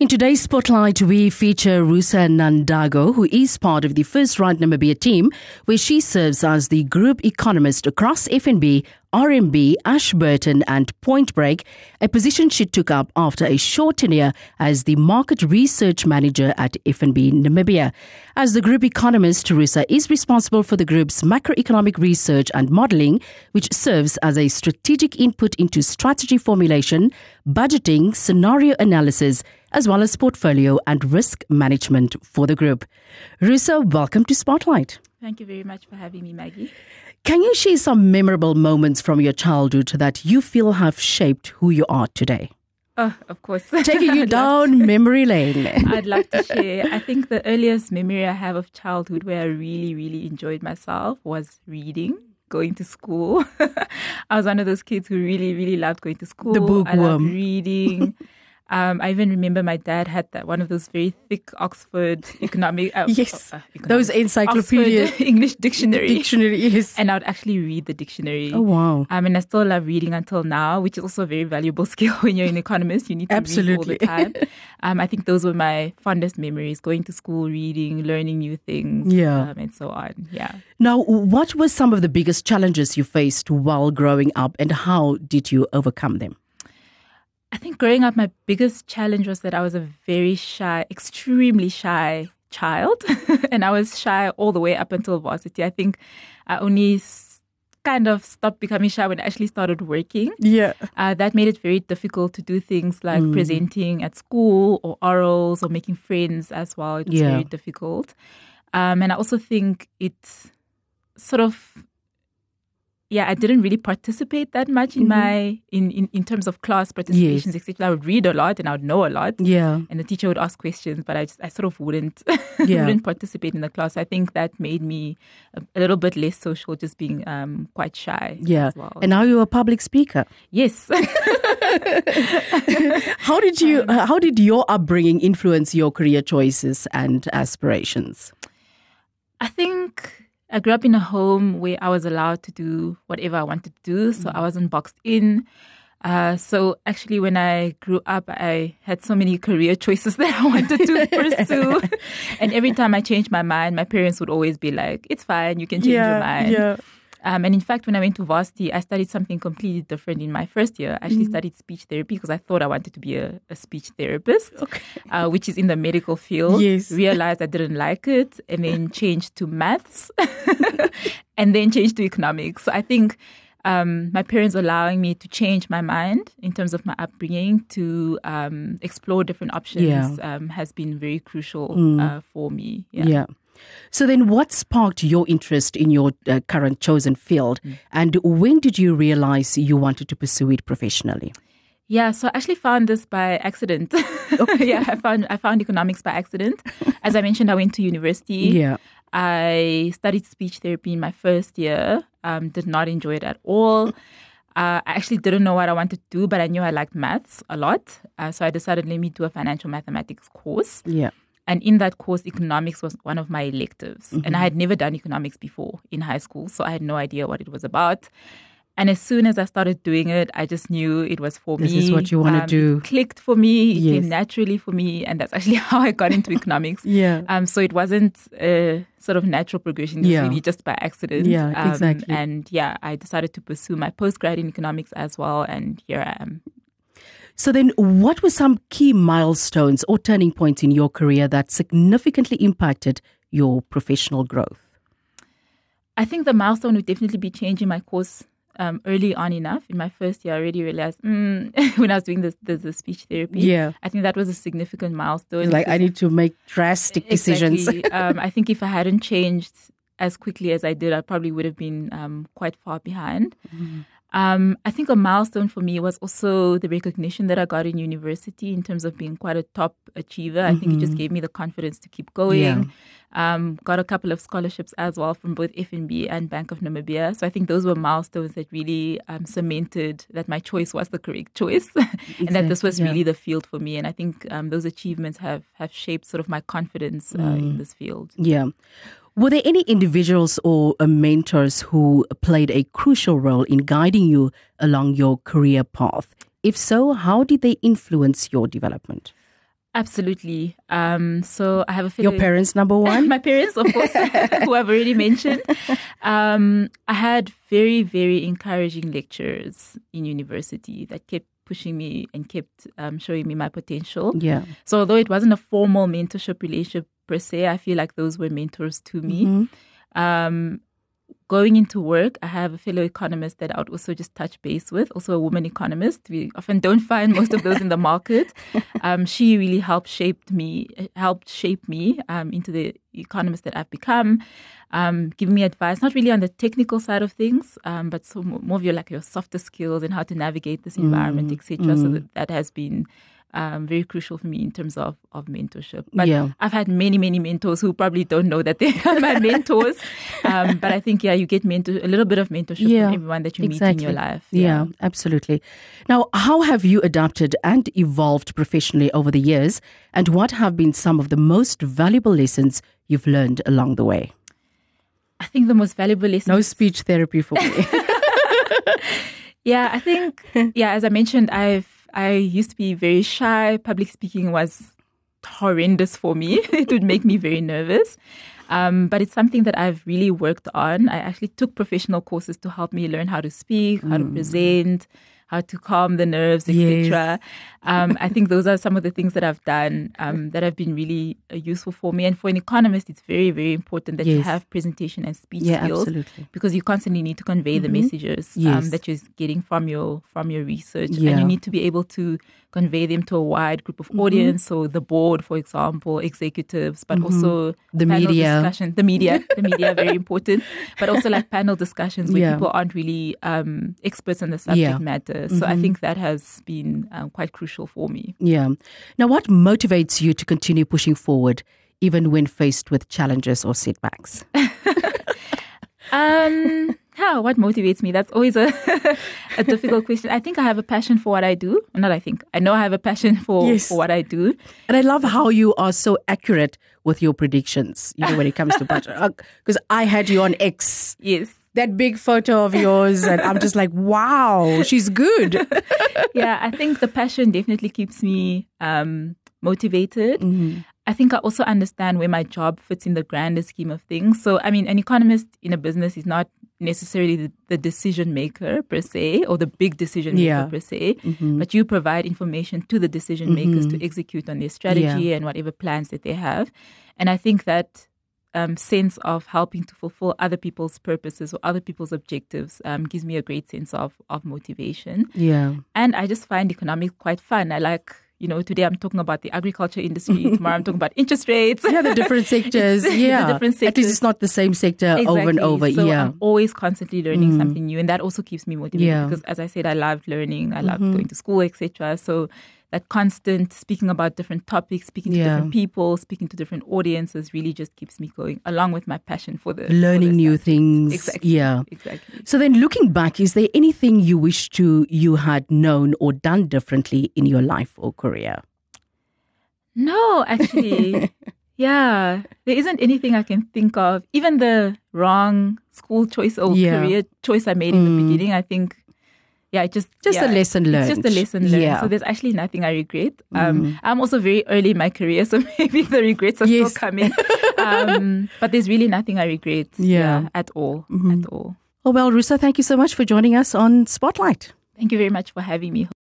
In today's Spotlight, we feature Rusa Nandago, who is part of the First Right Namibia team, where she serves as the group economist across FNB, RMB, Ashburton and Point Break, a position she took up after a short tenure as the market research manager at FNB Namibia. As the group economist, Rusa is responsible for the group's macroeconomic research and modelling, which serves as a strategic input into strategy formulation, budgeting, scenario analysis, as well as portfolio and risk management for the group. Rusa, welcome to Spotlight. Thank you very much for having me, Maggie. Can you share some memorable moments from your childhood that you feel have shaped who you are today? Oh, of course. Taking you down memory lane. I'd love to share. I think the earliest memory I have of childhood where I really, really enjoyed myself was reading, going to school. I was one of those kids who really, really loved going to school. The bookworm. I loved reading. I even remember my dad had one of those very thick Oxford economic... those encyclopedias. Oxford English dictionary. Yes. And I would actually read the dictionary. Oh, wow. And I still love reading until now, which is also a very valuable skill when you're an economist. You need to read all the time. I think those were my fondest memories, going to school, reading, learning new things, and so on. Yeah. Now, what were some of the biggest challenges you faced while growing up and how did you overcome them? I think growing up, my biggest challenge was that I was a very shy, extremely shy child. And I was shy all the way up until varsity. I think I only kind of stopped becoming shy when I actually started working. Yeah. That made it very difficult to do things like presenting at school or orals or making friends as well. It was very difficult. And I also think it's sort of... I didn't really participate that much in my in terms of class participations, etc. I would read a lot and I would know a lot. Yeah. And the teacher would ask questions, but I sort of wouldn't participate in the class. I think that made me a little bit less social, just being quite shy. Yeah. As well. And now you're a public speaker. Yes. How did your upbringing influence your career choices and aspirations? I think I grew up in a home where I was allowed to do whatever I wanted to do, so I wasn't boxed in. So actually when I grew up, I had so many career choices that I wanted to pursue. And every time I changed my mind, my parents would always be like, it's fine, you can change your mind. Yeah. And in fact, when I went to varsity, I studied something completely different in my first year. I actually studied speech therapy because I thought I wanted to be a speech therapist, which is in the medical field. Yes. Realized I didn't like it and then changed to maths and then changed to economics. So I think my parents allowing me to change my mind in terms of my upbringing to explore different options has been very crucial for me. Yeah. So then what sparked your interest in your current chosen field and when did you realize you wanted to pursue it professionally? Yeah, so I actually found this by accident. I found economics by accident. As I mentioned, I went to university. Yeah. I studied speech therapy in my first year, did not enjoy it at all. I actually didn't know what I wanted to do, but I knew I liked maths a lot. So I decided, let me do a financial mathematics course. Yeah. And in that course, economics was one of my electives. And I had never done economics before in high school, so I had no idea what it was about. And as soon as I started doing it, I just knew it was for me. This is what you want to do. It clicked for me. It came naturally for me. And that's actually how I got into economics. So it wasn't a sort of natural progression. It was really just by accident. Yeah, exactly. And I decided to pursue my postgrad in economics as well. And here I am. So then what were some key milestones or turning points in your career that significantly impacted your professional growth? I think the milestone would definitely be changing my course early on enough. In my first year, I already realized when I was doing the speech therapy, I think that was a significant milestone. Like I need to make drastic decisions. I think if I hadn't changed as quickly as I did, I probably would have been quite far behind. I think a milestone for me was also the recognition that I got in university in terms of being quite a top achiever. I think it just gave me the confidence to keep going. Got a couple of scholarships as well from both FNB and Bank of Namibia. So I think those were milestones that really cemented that my choice was the correct choice and that this was really the field for me. And I think those achievements have shaped sort of my confidence in this field. Yeah. Were there any individuals or mentors who played a crucial role in guiding you along your career path? If so, how did they influence your development? Absolutely. So I have a fellow... Your parents, number one? My parents, of course, who I've already mentioned. I had very, very encouraging lecturers in university that kept pushing me and kept showing me my potential. Yeah. So although it wasn't a formal mentorship relationship per se, I feel like those were mentors to me. Going into work, I have a fellow economist that I would also just touch base with, also a woman economist. We often don't find most of those in the market. She really helped shape me into the economist that I've become, giving me advice, not really on the technical side of things, but so more of your softer skills and how to navigate this environment, etc. So that has been very crucial for me in terms of mentorship. But I've had many, many mentors who probably don't know that they are my mentors. But I think, you get a little bit of mentorship from everyone that you meet in your life. Yeah, absolutely. Now, how have you adapted and evolved professionally over the years? And what have been some of the most valuable lessons you've learned along the way? I think the most valuable lesson... No speech therapy for me. I think, as I mentioned, I used to be very shy. Public speaking was horrendous for me. It would make me very nervous. But it's something that I've really worked on. I actually took professional courses to help me learn how to speak, how to present, how to calm the nerves, etc. I think those are some of the things that I've done that have been really useful for me. And for an economist, it's very, very important that you have presentation and speech skills, because you constantly need to convey the messages that you're getting from your research, and you need to be able to convey them to a wide group of audience. So the board, for example, executives, but also the media discussion. The media, very important, but also like panel discussions where people aren't really experts on the subject matter. So I think that has been quite crucial for me. Yeah. Now, what motivates you to continue pushing forward, even when faced with challenges or setbacks? What motivates me? That's always a difficult question. I think I have a passion for what I do. I know I have a passion for what I do. And I love how you are so accurate with your predictions, when it comes to budget. Because I had you on X. Yes. That big photo of yours, and I'm just like, wow, she's good. I think the passion definitely keeps me motivated. I think I also understand where my job fits in the grander scheme of things. So, an economist in a business is not necessarily the decision maker per se, or the big decision maker per se, but you provide information to the decision makers to execute on their strategy and whatever plans that they have. And I think that sense of helping to fulfill other people's purposes or other people's objectives gives me a great sense of motivation. Yeah. And I just find economics quite fun. I like, today I'm talking about the agriculture industry. Tomorrow I'm talking about interest rates. The different sectors. The different sectors. At least it's not the same sector over and over. So I'm always constantly learning something new. And that also keeps me motivated because, as I said, I loved learning. I loved going to school, etc. So that constant speaking about different topics, speaking to different people, speaking to different audiences really just keeps me going, along with my passion for the learning new things. Exactly. Yeah. Exactly. So then, looking back, is there anything you wish you had known or done differently in your life or career? No, actually. There isn't anything I can think of. Even the wrong school choice or career choice I made in the beginning, I think, just a lesson learned. It's just a lesson learned. Yeah. So there's actually nothing I regret. I'm also very early in my career, so maybe the regrets are still coming. But there's really nothing I regret at all. At all. Oh, well, Rusa, thank you so much for joining us on Spotlight. Thank you very much for having me.